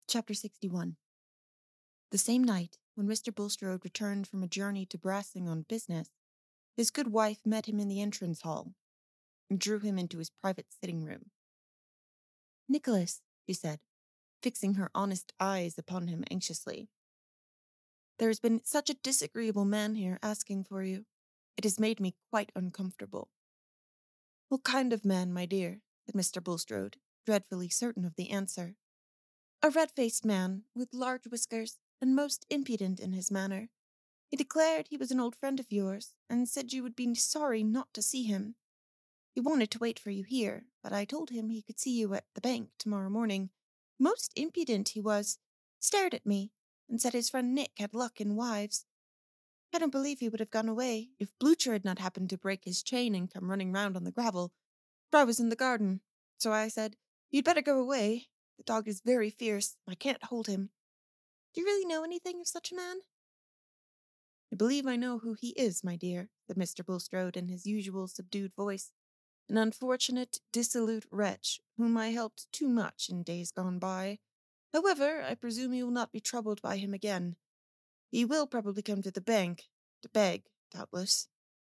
Chapter 61. The same night, when Mr. Bulstrode returned from a journey to Brassing on business, his good wife met him in the entrance hall and drew him into his private sitting room. "Nicholas," she said, fixing her honest eyes upon him anxiously, "there has been such a disagreeable man here asking for you. It has made me quite uncomfortable." "What kind of man, my dear?" said Mr. Bulstrode, dreadfully certain of the answer. "A red-faced man, with large whiskers, and most impudent in his manner. He declared he was an old friend of yours, and said you would be sorry not to see him. He wanted to wait for you here, but I told him he could see you at the bank tomorrow morning. Most impudent he was, stared at me, and said his friend Nick had luck in wives. I don't believe he would have gone away if Blucher had not happened to break his chain and come running round on the gravel, for I was in the garden. So I said, 'You'd better go away. The dog is very fierce. I can't hold him.' Do you really know anything of such a man?" "I believe I know who he is, my dear," said Mr. Bulstrode in his usual subdued voice. "An unfortunate, dissolute wretch, whom I helped too much in days gone by. However, I presume you will not be troubled by him again. He will probably come to the bank, to beg, doubtless."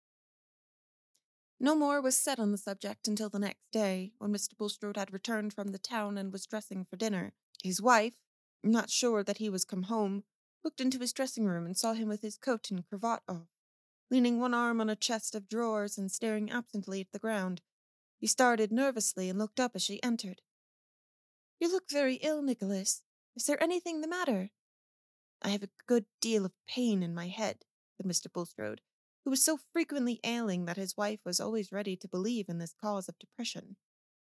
No more was said on the subject until the next day, when Mr. Bulstrode had returned from the town and was dressing for dinner. His wife, not sure that he was come home, looked into his dressing room and saw him with his coat and cravat off, leaning one arm on a chest of drawers and staring absently at the ground. He started nervously and looked up as she entered. "You look very ill, Nicholas. Is there anything the matter?" "I have a good deal of pain in my head," said Mr. Bulstrode, who was so frequently ailing that his wife was always ready to believe in this cause of depression.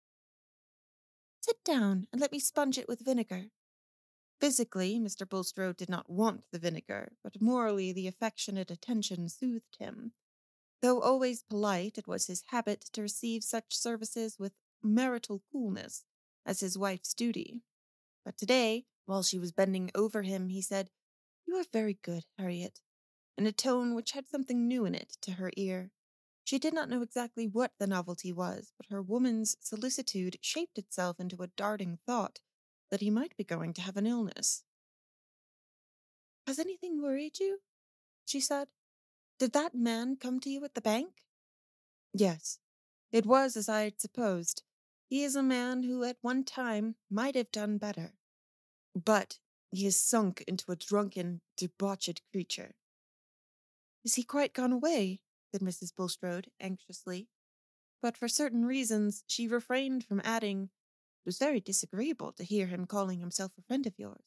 "Sit down and let me sponge it with vinegar." Physically, Mr. Bulstrode did not want the vinegar, but morally the affectionate attention soothed him. Though always polite, it was his habit to receive such services with marital coolness, as his wife's duty. But today, while she was bending over him, he said, "You are very good, Harriet," in a tone which had something new in it to her ear. She did not know exactly what the novelty was, but her woman's solicitude shaped itself into a darting thought that he might be going to have an illness. "Has anything worried you?" she said. "Did that man come to you at the bank?" "Yes, it was as I had supposed. He is a man who at one time might have done better. But he is sunk into a drunken, debauched creature." "Is he quite gone away?" said Mrs. Bulstrode, anxiously. But for certain reasons she refrained from adding, "It was very disagreeable to hear him calling himself a friend of yours."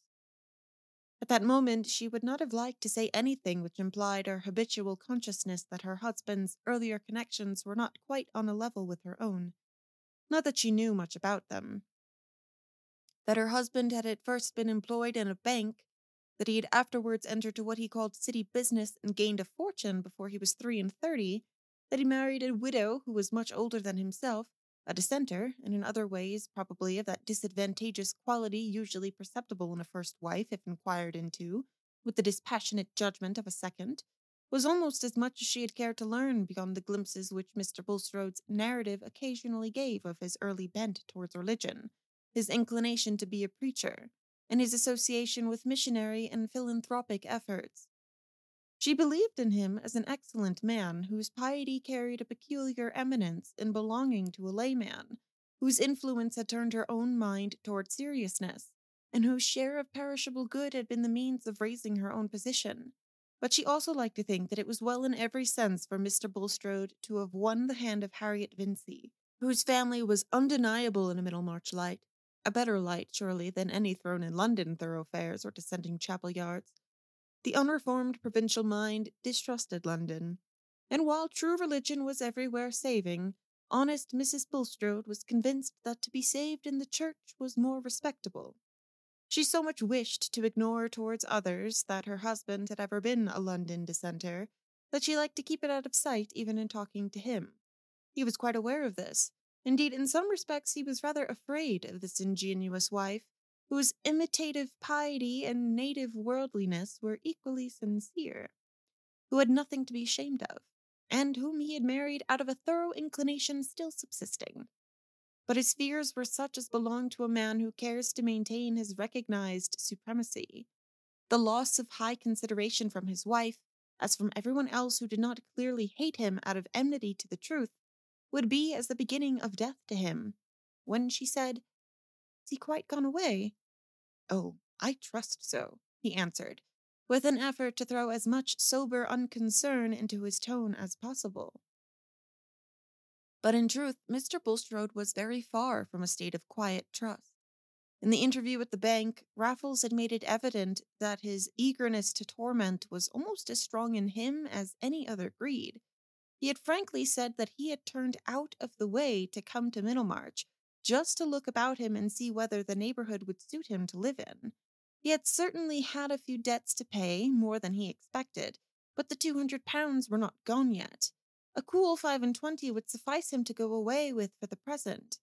At that moment she would not have liked to say anything which implied her habitual consciousness that her husband's earlier connections were not quite on a level with her own. Not that she knew much about them. That her husband had at first been employed in a bank, that he had afterwards entered to what he called city business and gained a fortune before he was 33, that he married a widow who was much older than himself, a dissenter, and in other ways probably of that disadvantageous quality usually perceptible in a first wife if inquired into, with the dispassionate judgment of a second, was almost as much as she had cared to learn beyond the glimpses which Mr. Bulstrode's narrative occasionally gave of his early bent towards religion, his inclination to be a preacher, and his association with missionary and philanthropic efforts. She believed in him as an excellent man whose piety carried a peculiar eminence in belonging to a layman, whose influence had turned her own mind toward seriousness, and whose share of perishable good had been the means of raising her own position. But she also liked to think that it was well in every sense for Mr. Bulstrode to have won the hand of Harriet Vincey, whose family was undeniable in a Middlemarch light, a better light, surely, than any thrown in London thoroughfares or dissenting chapel yards. The unreformed provincial mind distrusted London, and while true religion was everywhere saving, honest Mrs. Bulstrode was convinced that to be saved in the church was more respectable. She so much wished to ignore towards others that her husband had ever been a London dissenter, that she liked to keep it out of sight even in talking to him. He was quite aware of this. Indeed, in some respects he was rather afraid of this ingenuous wife, whose imitative piety and native worldliness were equally sincere, who had nothing to be ashamed of, and whom he had married out of a thorough inclination still subsisting. but his fears were such as belong to a man who cares to maintain his recognized supremacy. The loss of high consideration from his wife, as from everyone else who did not clearly hate him out of enmity to the truth, would be as the beginning of death to him. When she said, "Is he quite gone away?" "Oh, I trust so," he answered, with an effort to throw as much sober unconcern into his tone as possible. But in truth, Mr. Bulstrode was very far from a state of quiet trust. In the interview at the bank, Raffles had made it evident that his eagerness to torment was almost as strong in him as any other greed. He had frankly said that he had turned out of the way to come to Middlemarch, just to look about him and see whether the neighborhood would suit him to live in. He had certainly had a few debts to pay, more than he expected, but the £200 were not gone yet. A cool 25 would suffice him to go away with for the present.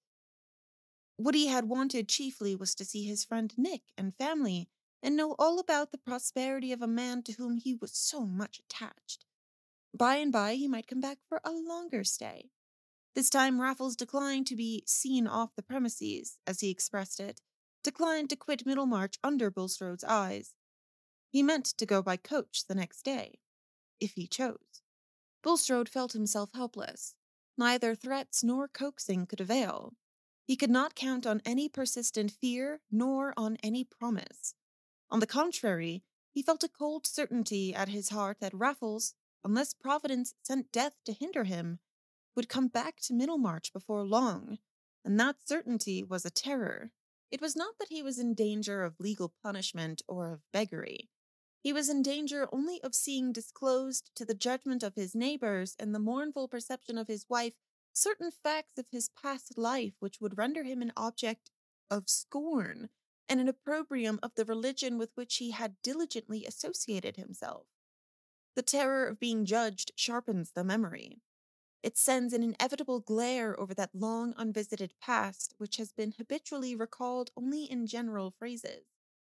What he had wanted chiefly was to see his friend Nick and family, and know all about the prosperity of a man to whom he was so much attached. By and by he might come back for a longer stay. This time Raffles declined to be seen off the premises, as he expressed it, declined to quit Middlemarch under Bulstrode's eyes. He meant to go by coach the next day, if he chose. Bulstrode felt himself helpless. Neither threats nor coaxing could avail. He could not count on any persistent fear, nor on any promise. On the contrary, he felt a cold certainty at his heart that Raffles, unless Providence sent death to hinder him, would come back to Middlemarch before long, and that certainty was a terror. It was not that he was in danger of legal punishment or of beggary. He was in danger only of seeing disclosed to the judgment of his neighbours and the mournful perception of his wife certain facts of his past life which would render him an object of scorn and an opprobrium of the religion with which he had diligently associated himself. The terror of being judged sharpens the memory. It sends an inevitable glare over that long unvisited past which has been habitually recalled only in general phrases.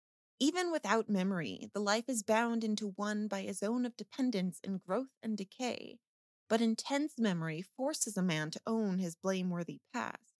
Even without memory, the life is bound into one by a zone of dependence in growth and decay, but intense memory forces a man to own his blameworthy past.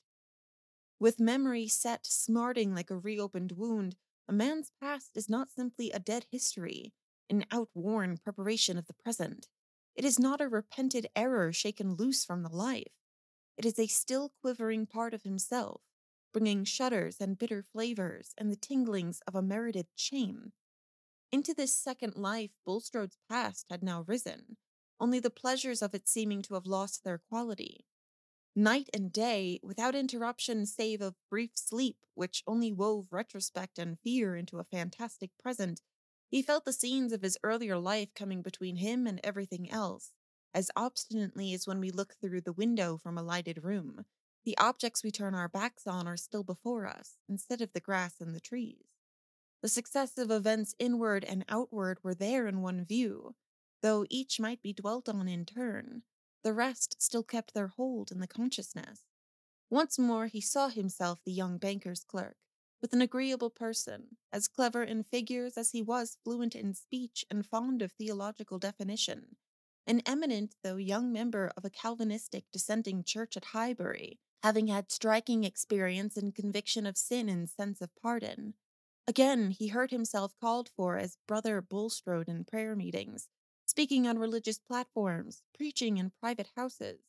With memory set smarting like a reopened wound, a man's past is not simply a dead history, an outworn preparation of the present. It is not a repented error shaken loose from the life. It is a still quivering part of himself, bringing shudders and bitter flavors and the tinglings of a merited shame. Into this second life Bulstrode's past had now risen, only the pleasures of it seeming to have lost their quality. Night and day, without interruption save of brief sleep, which only wove retrospect and fear into a fantastic present, he felt the scenes of his earlier life coming between him and everything else, as obstinately as when we look through the window from a lighted room. The objects we turn our backs on are still before us, instead of the grass and the trees. The successive events inward and outward were there in one view, though each might be dwelt on in turn. The rest still kept their hold in the consciousness. Once more he saw himself the young banker's clerk, with an agreeable person, as clever in figures as he was fluent in speech and fond of theological definition, an eminent though young member of a Calvinistic dissenting church at Highbury, having had striking experience in conviction of sin and sense of pardon. Again he heard himself called for as Brother Bulstrode in prayer meetings, speaking on religious platforms, preaching in private houses.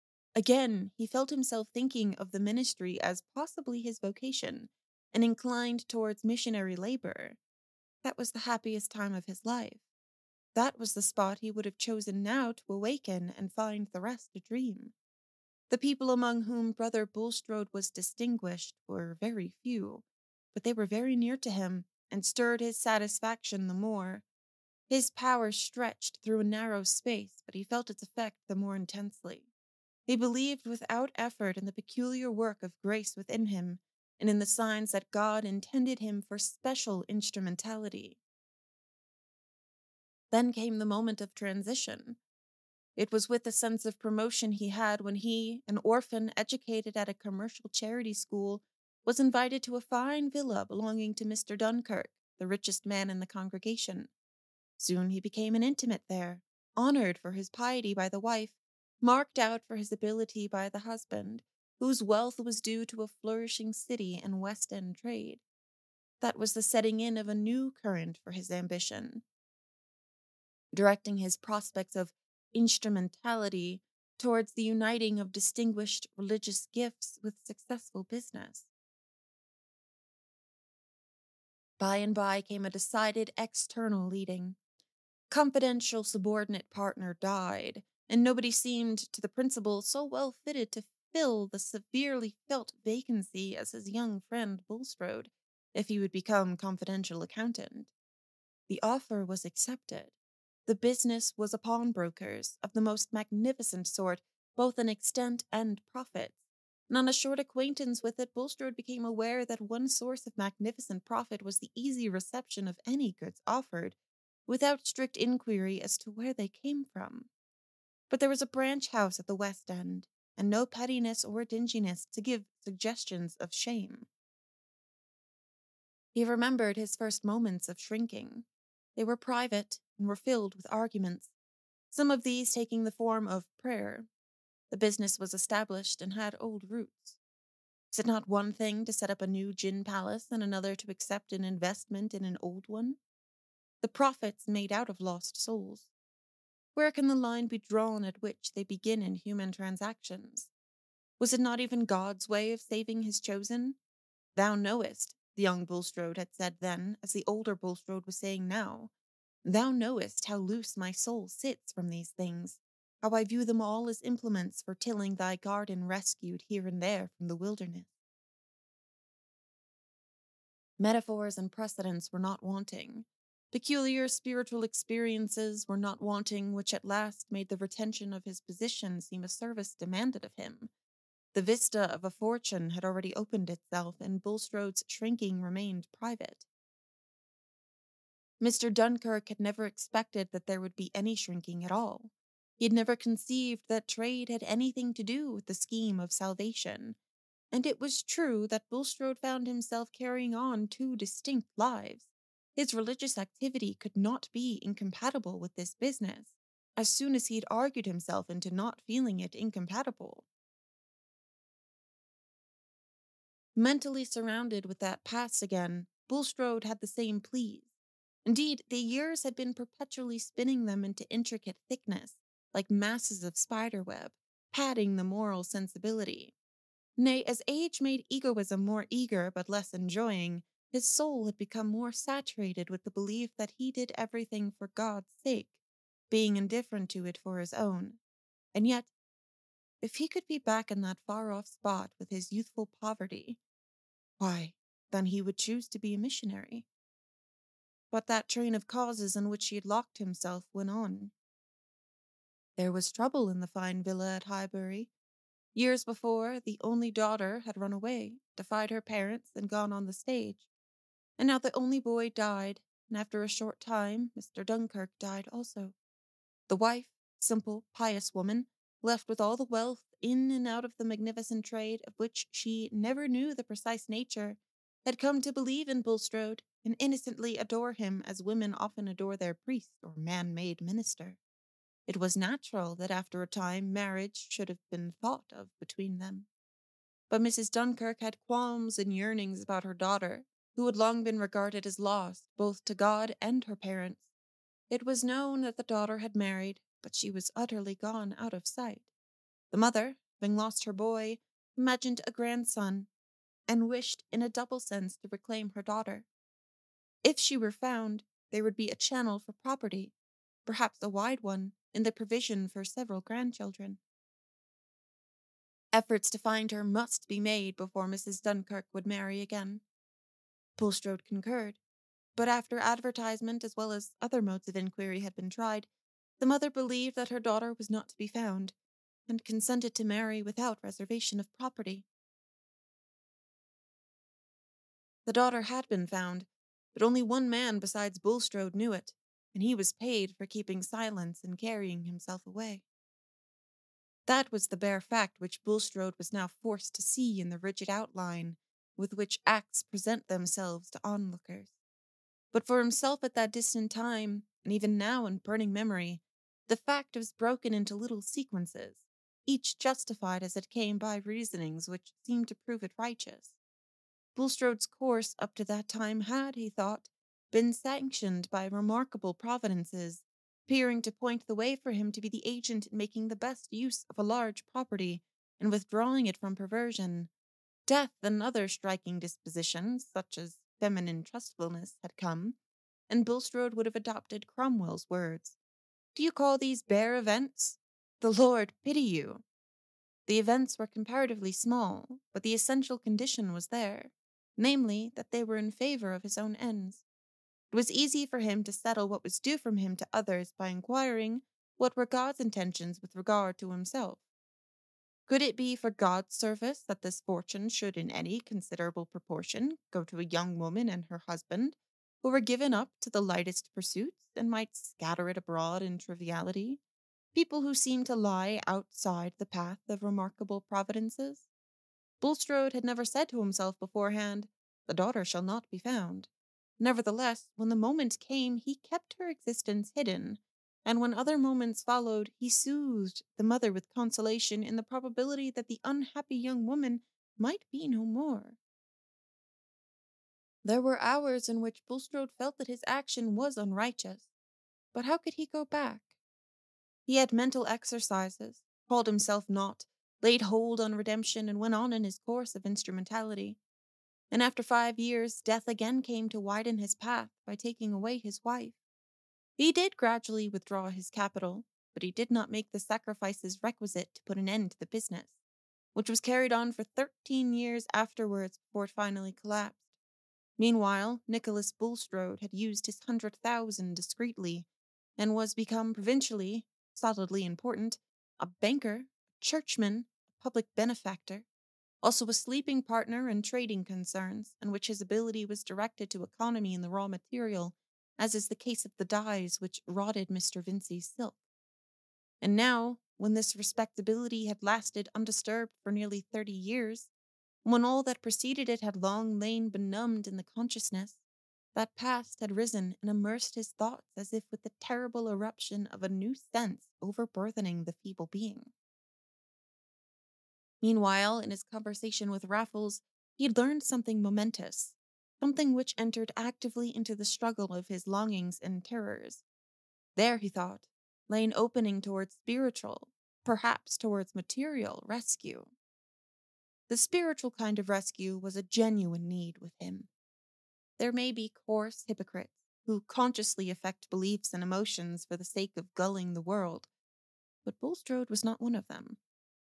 Again he felt himself thinking of the ministry as possibly his vocation, and inclined towards missionary labor. That was the happiest time of his life. That was the spot he would have chosen now to awaken and find the rest a dream. The people among whom Brother Bulstrode was distinguished were very few, but they were very near to him, and stirred his satisfaction the more. His power stretched through a narrow space, but he felt its effect the more intensely. He believed without effort in the peculiar work of grace within him, and in the signs that God intended him for special instrumentality. Then came the moment of transition. It was with the sense of promotion he had when he, an orphan educated at a commercial charity school, was invited to a fine villa belonging to Mr. Dunkirk, the richest man in the congregation. Soon he became an intimate there, honored for his piety by the wife, marked out for his ability by the husband, whose wealth was due to a flourishing city and West End trade. That was the setting in of a new current for his ambition, directing his prospects of instrumentality towards the uniting of distinguished religious gifts with successful business. By and by came a decided external leading. Confidential subordinate partner died, and nobody seemed to the principal so well fitted to fill the severely felt vacancy as his young friend Bulstrode, if he would become confidential accountant. The offer was accepted. The business was a pawnbroker's of the most magnificent sort, both in extent and profits. And on a short acquaintance with it, Bulstrode became aware that one source of magnificent profit was the easy reception of any goods offered, without strict inquiry as to where they came from. But there was a branch house at the West End, and no pettiness or dinginess to give suggestions of shame. He remembered his first moments of shrinking. They were private and were filled with arguments, some of these taking the form of prayer. The business was established and had old roots. Is it not one thing to set up a new gin palace and another to accept an investment in an old one? The profits made out of lost souls. Where can the line be drawn at which they begin in human transactions? Was it not even God's way of saving his chosen? Thou knowest, the young Bulstrode had said then, as the older Bulstrode was saying now, thou knowest how loose my soul sits from these things, how I view them all as implements for tilling thy garden rescued here and there from the wilderness. Metaphors and precedents were not wanting. Peculiar spiritual experiences were not wanting, which at last made the retention of his position seem a service demanded of him. The vista of a fortune had already opened itself, and Bulstrode's shrinking remained private. Mr. Dunkirk had never expected that there would be any shrinking at all. He had never conceived that trade had anything to do with the scheme of salvation, and it was true that Bulstrode found himself carrying on two distinct lives. His religious activity could not be incompatible with this business, as soon as he had argued himself into not feeling it incompatible. Mentally surrounded with that past again, Bulstrode had the same pleas. Indeed, the years had been perpetually spinning them into intricate thickness, like masses of spiderweb, padding the moral sensibility. Nay, as age made egoism more eager but less enjoying, his soul had become more saturated with the belief that he did everything for God's sake, being indifferent to it for his own. And yet, if he could be back in that far-off spot with his youthful poverty, why, then he would choose to be a missionary. But that train of causes in which he had locked himself went on. There was trouble in the fine villa at Highbury. Years before, the only daughter had run away, defied her parents, and gone on the stage. And now the only boy died, and after a short time, Mr. Dunkirk died also. The wife, simple, pious woman, left with all the wealth in and out of the magnificent trade of which she never knew the precise nature, had come to believe in Bulstrode and innocently adore him as women often adore their priest or man-made minister. It was natural that after a time marriage should have been thought of between them. But Mrs. Dunkirk had qualms and yearnings about her daughter, who had long been regarded as lost both to God and her parents. It was known that the daughter had married, but she was utterly gone out of sight. The mother, having lost her boy, imagined a grandson, and wished in a double sense to reclaim her daughter. If she were found, there would be a channel for property, perhaps a wide one, in the provision for several grandchildren. Efforts to find her must be made before Mrs. Dunkirk would marry again. Bulstrode concurred, but after advertisement as well as other modes of inquiry had been tried, the mother believed that her daughter was not to be found, and consented to marry without reservation of property. The daughter had been found, but only one man besides Bulstrode knew it, and he was paid for keeping silence and carrying himself away. That was the bare fact which Bulstrode was now forced to see in the rigid outline with which acts present themselves to onlookers. But for himself at that distant time, and even now in burning memory, the fact was broken into little sequences. each justified as it came by reasonings which seemed to prove it righteous. Bulstrode's course up to that time had, he thought, been sanctioned by remarkable providences, appearing to point the way for him to be the agent in making the best use of a large property and withdrawing it from perversion. Death and other striking dispositions, such as feminine trustfulness, had come, and Bulstrode would have adopted Cromwell's words. Do you call these bare events? The Lord pity you. The events were comparatively small, but the essential condition was there, namely, that they were in favor of his own ends. It was easy for him to settle what was due from him to others by inquiring what were God's intentions with regard to himself. Could it be for God's service that this fortune should, in any considerable proportion, go to a young woman and her husband, who were given up to the lightest pursuits and might scatter it abroad in triviality? People who seemed to lie outside the path of remarkable providences? Bulstrode had never said to himself beforehand, "The daughter shall not be found." Nevertheless, when the moment came, he kept her existence hidden, and when other moments followed, he soothed the mother with consolation in the probability that the unhappy young woman might be no more. There were hours in which Bulstrode felt that his action was unrighteous, but how could he go back? He had mental exercises, called himself not, laid hold on redemption, and went on in his course of instrumentality. And after 5 years, death again came to widen his path by taking away his wife. He did gradually withdraw his capital, but he did not make the sacrifices requisite to put an end to the business, which was carried on for 13 years afterwards before it finally collapsed. Meanwhile, Nicholas Bulstrode had used his 100,000 discreetly, and was become provincially, solidly important, a banker, a churchman, a public benefactor, also a sleeping partner in trading concerns, in which his ability was directed to economy in the raw material, as is the case of the dyes which rotted Mr. Vincey's silk. And now, when this respectability had lasted undisturbed for nearly 30 years, when all that preceded it had long lain benumbed in the consciousness, that past had risen and immersed his thoughts as if with the terrible eruption of a new sense overburthening the feeble being. Meanwhile, in his conversation with Raffles, he had learned something momentous, something which entered actively into the struggle of his longings and terrors. There, he thought, lay an opening towards spiritual, perhaps towards material, rescue. The spiritual kind of rescue was a genuine need with him. There may be coarse hypocrites who consciously affect beliefs and emotions for the sake of gulling the world, but Bulstrode was not one of them.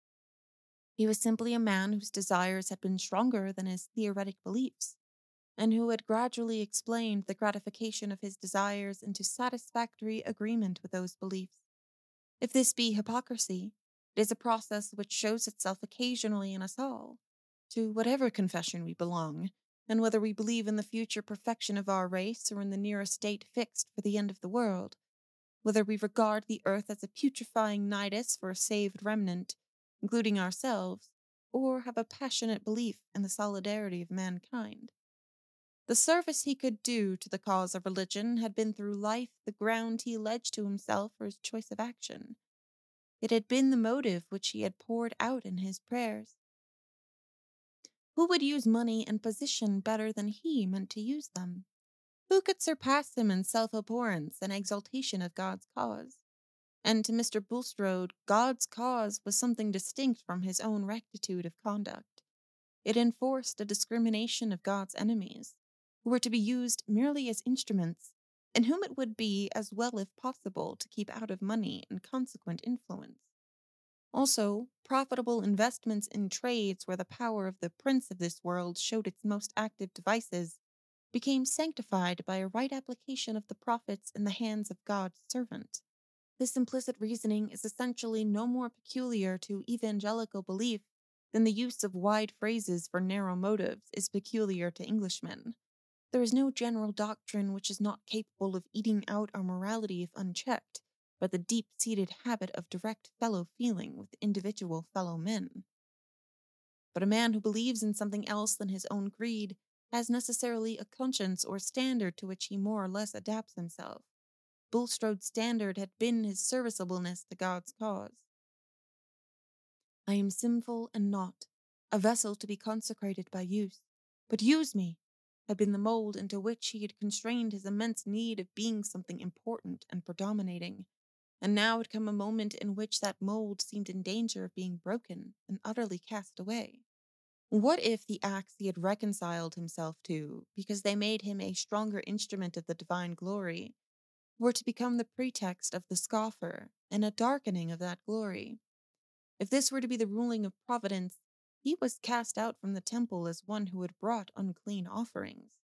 He was simply a man whose desires had been stronger than his theoretic beliefs, and who had gradually explained the gratification of his desires into satisfactory agreement with those beliefs. If this be hypocrisy, it is a process which shows itself occasionally in us all, to whatever confession we belong, and whether we believe in the future perfection of our race or in the near estate fixed for the end of the world, whether we regard the earth as a putrefying nidus for a saved remnant, including ourselves, or have a passionate belief in the solidarity of mankind. The service he could do to the cause of religion had been through life the ground he alleged to himself for his choice of action. It had been the motive which he had poured out in his prayers. Who would use money and position better than he meant to use them? Who could surpass him in self-abhorrence and exaltation of God's cause? And to Mr. Bulstrode, God's cause was something distinct from his own rectitude of conduct. It enforced a discrimination of God's enemies, who were to be used merely as instruments, and whom it would be, as well if possible, to keep out of money and consequent influence. Also, profitable investments in trades where the power of the prince of this world showed its most active devices became sanctified by a right application of the profits in the hands of God's servant. This implicit reasoning is essentially no more peculiar to evangelical belief than the use of wide phrases for narrow motives is peculiar to Englishmen. There is no general doctrine which is not capable of eating out our morality if unchecked by the deep-seated habit of direct fellow-feeling with individual fellow-men. But a man who believes in something else than his own greed has necessarily a conscience or standard to which he more or less adapts himself. Bulstrode's standard had been his serviceableness to God's cause. I am sinful and not, a vessel to be consecrated by use. But use me had been the mold into which he had constrained his immense need of being something important and predominating, and now had come a moment in which that mold seemed in danger of being broken and utterly cast away. What if the acts he had reconciled himself to, because they made him a stronger instrument of the divine glory, were to become the pretext of the scoffer and a darkening of that glory? If this were to be the ruling of Providence, he was cast out from the temple as one who had brought unclean offerings.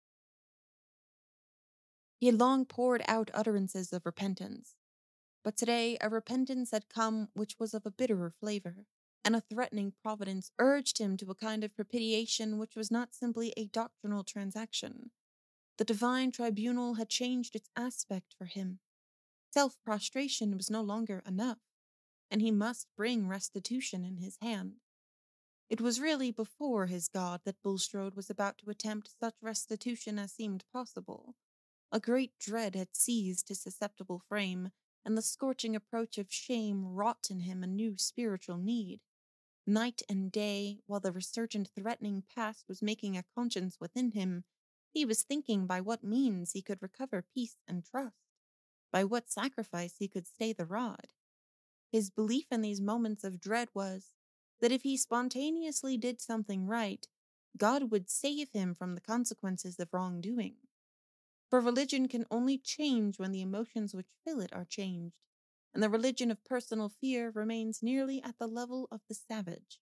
He had long poured out utterances of repentance, but today a repentance had come which was of a bitterer flavor, and a threatening Providence urged him to a kind of propitiation which was not simply a doctrinal transaction. The divine tribunal had changed its aspect for him. Self-prostration was no longer enough, and he must bring restitution in his hand. It was really before his God that Bulstrode was about to attempt such restitution as seemed possible. A great dread had seized his susceptible frame, and the scorching approach of shame wrought in him a new spiritual need. Night and day, while the resurgent threatening past was making a conscience within him, he was thinking by what means he could recover peace and trust, by what sacrifice he could stay the rod. His belief in these moments of dread was that if he spontaneously did something right, God would save him from the consequences of wrongdoing. For religion can only change when the emotions which fill it are changed, and the religion of personal fear remains nearly at the level of the savage.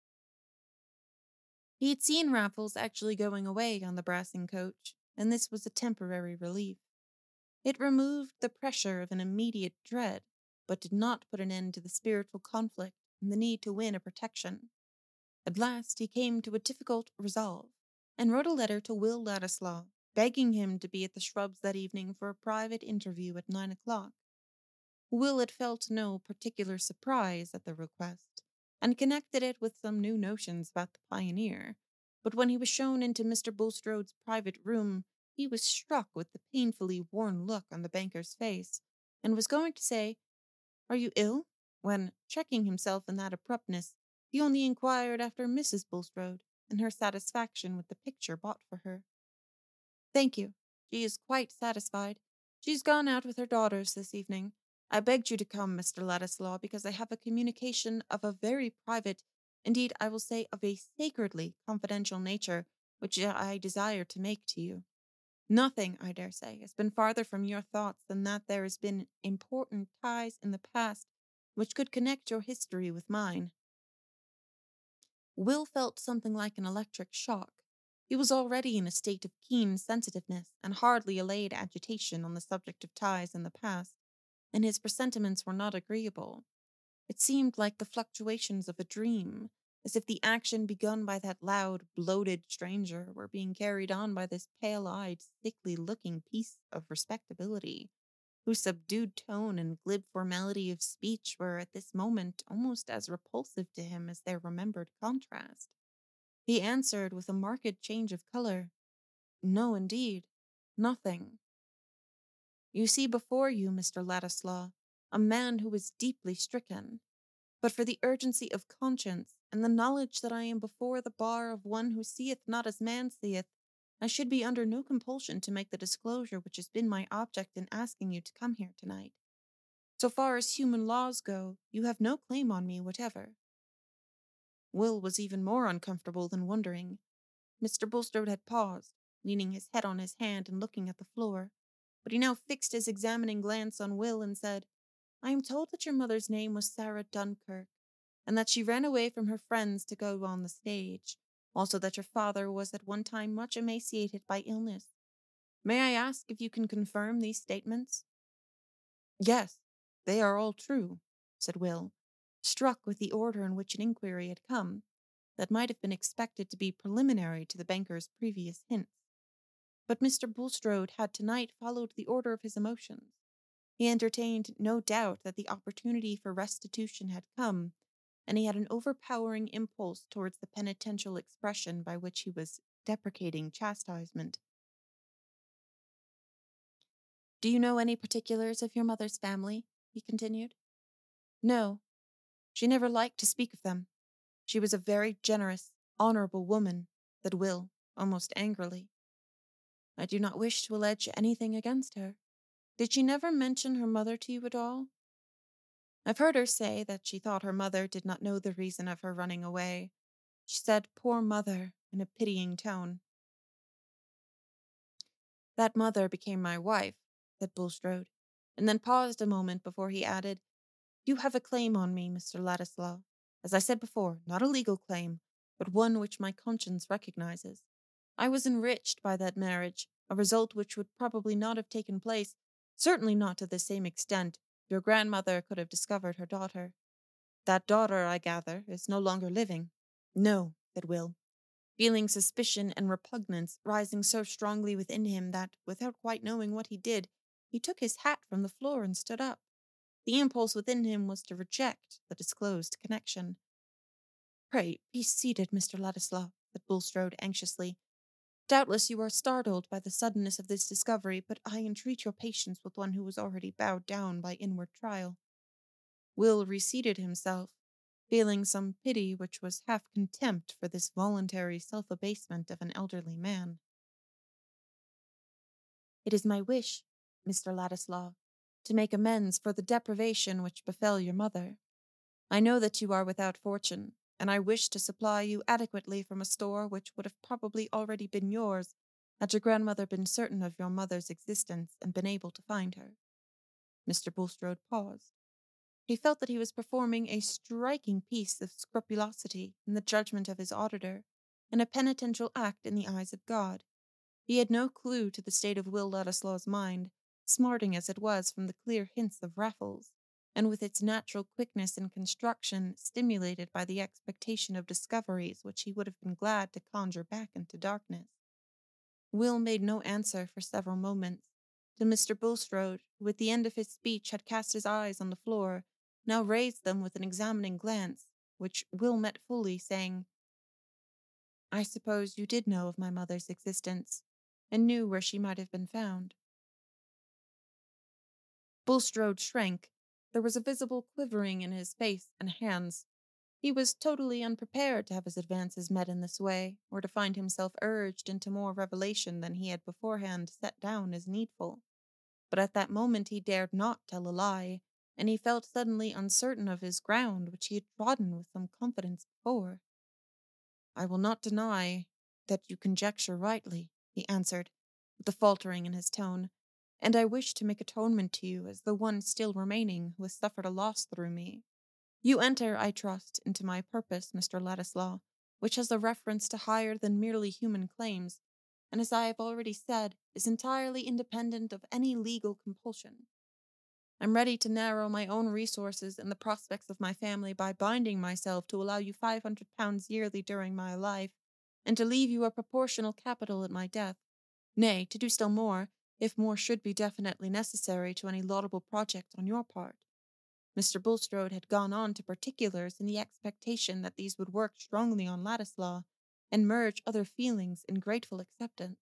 He had seen Raffles actually going away on the Brassing coach, and this was a temporary relief. It removed the pressure of an immediate dread, but did not put an end to the spiritual conflict and the need to win a protection. At last he came to a difficult resolve, and wrote a letter to Will Ladislaw, begging him to be at the Shrubs that evening for a private interview at 9 o'clock. Will had felt no particular surprise at the request, and connected it with some new notions about the pioneer, but when he was shown into Mr. Bulstrode's private room, he was struck with the painfully worn look on the banker's face, and was going to say, "Are you ill?" when, checking himself in that abruptness, he only inquired after Mrs. Bulstrode, and her satisfaction with the picture bought for her. "Thank you. She is quite satisfied. She's gone out with her daughters this evening. I begged you to come, Mr. Ladislaw, because I have a communication of a very private, indeed I will say of a sacredly confidential nature, which I desire to make to you. Nothing, I dare say, has been farther from your thoughts than that there has been important ties in the past which could connect your history with mine." Will felt something like an electric shock. He was already in a state of keen sensitiveness and hardly allayed agitation on the subject of ties in the past, and his presentiments were not agreeable. It seemed like the fluctuations of a dream, as if the action begun by that loud, bloated stranger were being carried on by this pale-eyed, sickly-looking piece of respectability, whose subdued tone and glib formality of speech were at this moment almost as repulsive to him as their remembered contrast. He answered with a marked change of color, "No, indeed, nothing. You see before you, Mr. Ladislaw, a man who is deeply stricken. But for the urgency of conscience, and the knowledge that I am before the bar of one who seeth not as man seeth, I should be under no compulsion to make the disclosure which has been my object in asking you to come here tonight. So far as human laws go, you have no claim on me whatever." Will was even more uncomfortable than wondering. Mr. Bulstrode had paused, leaning his head on his hand and looking at the floor, but he now fixed his examining glance on Will and said, "I am told that your mother's name was Sarah Dunkirk, and that she ran away from her friends to go on the stage, also that your father was at one time much emaciated by illness. May I ask if you can confirm these statements?" "Yes, they are all true," said Will, struck with the order in which an inquiry had come, that might have been expected to be preliminary to the banker's previous hints. But Mr. Bulstrode had tonight followed the order of his emotions. He entertained no doubt that the opportunity for restitution had come, and he had an overpowering impulse towards the penitential expression by which he was deprecating chastisement. "Do you know any particulars of your mother's family?" he continued. "No. She never liked to speak of them. She was a very generous, honorable woman, said Will, almost angrily. I do not wish to allege anything against her. Did she never mention her mother to you at all? I've heard her say that she thought her mother did not know the reason of her running away. She said, poor mother, in a pitying tone. That mother became my wife, said Bulstrode, and then paused a moment before he added, You have a claim on me, Mr. Ladislaw. As I said before, not a legal claim, but one which my conscience recognizes. I was enriched by that marriage, a result which would probably not have taken place, certainly not to the same extent, if your grandmother could have discovered her daughter. That daughter, I gather, is no longer living. No, said Will, feeling suspicion and repugnance rising so strongly within him that, without quite knowing what he did, he took his hat from the floor and stood up. The impulse within him was to reject the disclosed connection. Pray, be seated, Mr. Ladislaw, said Bulstrode anxiously. Doubtless you are startled by the suddenness of this discovery, but I entreat your patience with one who was already bowed down by inward trial. Will reseated himself, feeling some pity which was half contempt for this voluntary self-abasement of an elderly man. It is my wish, Mr. Ladislaw, to make amends for the deprivation which befell your mother. I know that you are without fortune, and I wish to supply you adequately from a store which would have probably already been yours had your grandmother been certain of your mother's existence and been able to find her. Mr. Bulstrode paused. He felt that he was performing a striking piece of scrupulosity in the judgment of his auditor, and a penitential act in the eyes of God. He had no clue to the state of Will Ladislaw's mind, smarting as it was from the clear hints of Raffles, and with its natural quickness and construction stimulated by the expectation of discoveries which he would have been glad to conjure back into darkness. Will made no answer for several moments, till Mr. Bulstrode, who at the end of his speech had cast his eyes on the floor, now raised them with an examining glance, which Will met fully, saying, I suppose you did know of my mother's existence, and knew where she might have been found. Bulstrode shrank. There was a visible quivering in his face and hands. He was totally unprepared to have his advances met in this way, or to find himself urged into more revelation than he had beforehand set down as needful. But at that moment he dared not tell a lie, and he felt suddenly uncertain of his ground, which he had trodden with some confidence before. I will not deny that you conjecture rightly, he answered, with a faltering in his tone, and I wish to make atonement to you as the one still remaining who has suffered a loss through me. You enter, I trust, into my purpose, Mr. Ladislaw, which has a reference to higher than merely human claims, and as I have already said, is entirely independent of any legal compulsion. I'm ready to narrow my own resources and the prospects of my family by binding myself to allow you £500 yearly during my life, and to leave you a proportional capital at my death. Nay, to do still more, if more should be definitely necessary to any laudable project on your part. Mr. Bulstrode had gone on to particulars in the expectation that these would work strongly on Ladislaw, and merge other feelings in grateful acceptance.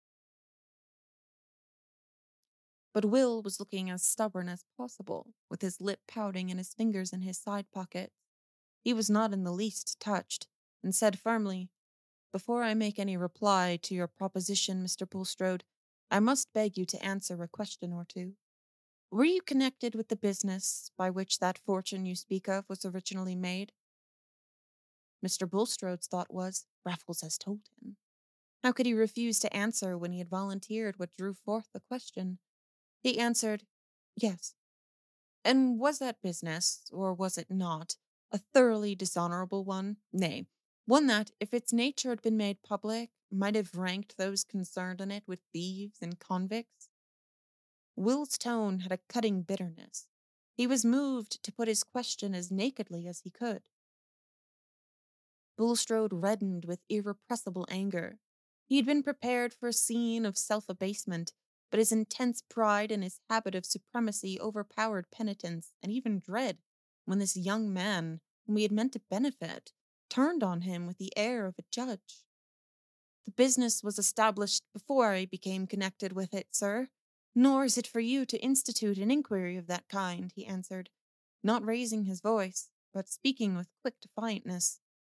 But Will was looking as stubborn as possible, with his lip pouting and his fingers in his side pockets. He was not in the least touched, and said firmly, Before I make any reply to your proposition, Mr. Bulstrode, I must beg you to answer a question or two. Were you connected with the business by which that fortune you speak of was originally made? Mr. Bulstrode's thought was, Raffles has told him. How could he refuse to answer when he had volunteered what drew forth the question? He answered, Yes. And was that business, or was it not, a thoroughly dishonorable one? Nay, one that, if its nature had been made public, might have ranked those concerned in it with thieves and convicts? Will's tone had a cutting bitterness. He was moved to put his question as nakedly as he could. Bulstrode reddened with irrepressible anger. He had been prepared for a scene of self-abasement, but his intense pride and his habit of supremacy overpowered penitence and even dread when this young man, whom he had meant to benefit, turned on him with the air of a judge. The business was established before I became connected with it, sir, nor is it for you to institute an inquiry of that kind, he answered, not raising his voice, but speaking with quick defiantness.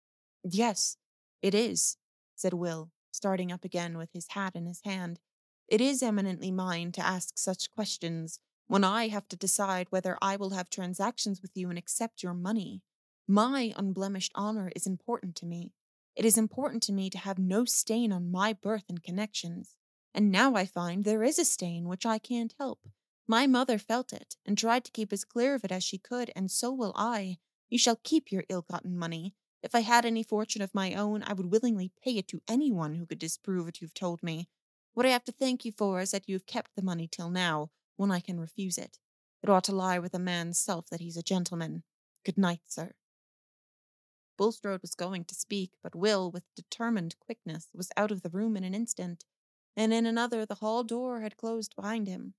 Yes, it is, said Will, starting up again with his hat in his hand. It is eminently mine to ask such questions when I have to decide whether I will have transactions with you and accept your money. My unblemished honor is important to me. It is important to me to have no stain on my birth and connections. And now I find there is a stain which I can't help. My mother felt it and tried to keep as clear of it as she could, and so will I. You shall keep your ill-gotten money. If I had any fortune of my own, I would willingly pay it to anyone who could disprove what you've told me. What I have to thank you for is that you have kept the money till now, when I can refuse it. It ought to lie with a man's self that he's a gentleman. Good night, sir. Bulstrode was going to speak, but Will, with determined quickness, was out of the room in an instant, and in another the hall door had closed behind him.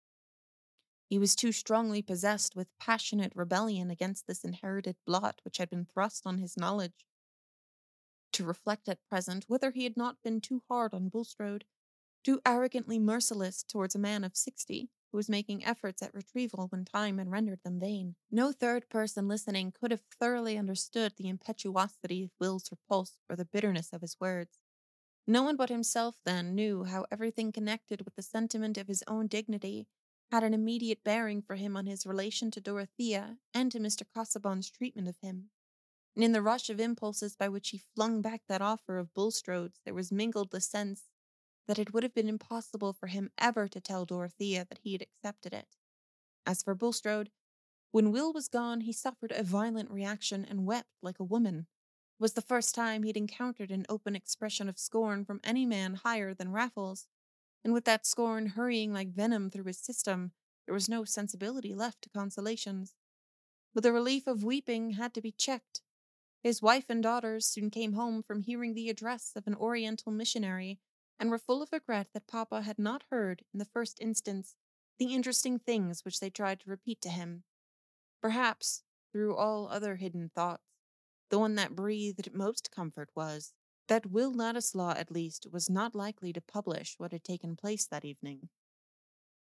He was too strongly possessed with passionate rebellion against this inherited blot which had been thrust on his knowledge to reflect at present whether he had not been too hard on Bulstrode, too arrogantly merciless towards a man of 60, who was making efforts at retrieval when time had rendered them vain. No third person listening could have thoroughly understood the impetuosity of Will's repulse or the bitterness of his words. No one but himself, then, knew how everything connected with the sentiment of his own dignity had an immediate bearing for him on his relation to Dorothea and to Mr. Casaubon's treatment of him. And in the rush of impulses by which he flung back that offer of Bulstrode's, there was mingled the sense that it would have been impossible for him ever to tell Dorothea that he had accepted it. As for Bulstrode, when Will was gone, he suffered a violent reaction and wept like a woman. It was the first time he'd encountered an open expression of scorn from any man higher than Raffles, and with that scorn hurrying like venom through his system, there was no sensibility left to consolations. But the relief of weeping had to be checked. His wife and daughters soon came home from hearing the address of an Oriental missionary, and were full of regret that Papa had not heard, in the first instance, the interesting things which they tried to repeat to him. Perhaps, through all other hidden thoughts, the one that breathed most comfort was that Will Ladislaw, at least, was not likely to publish what had taken place that evening.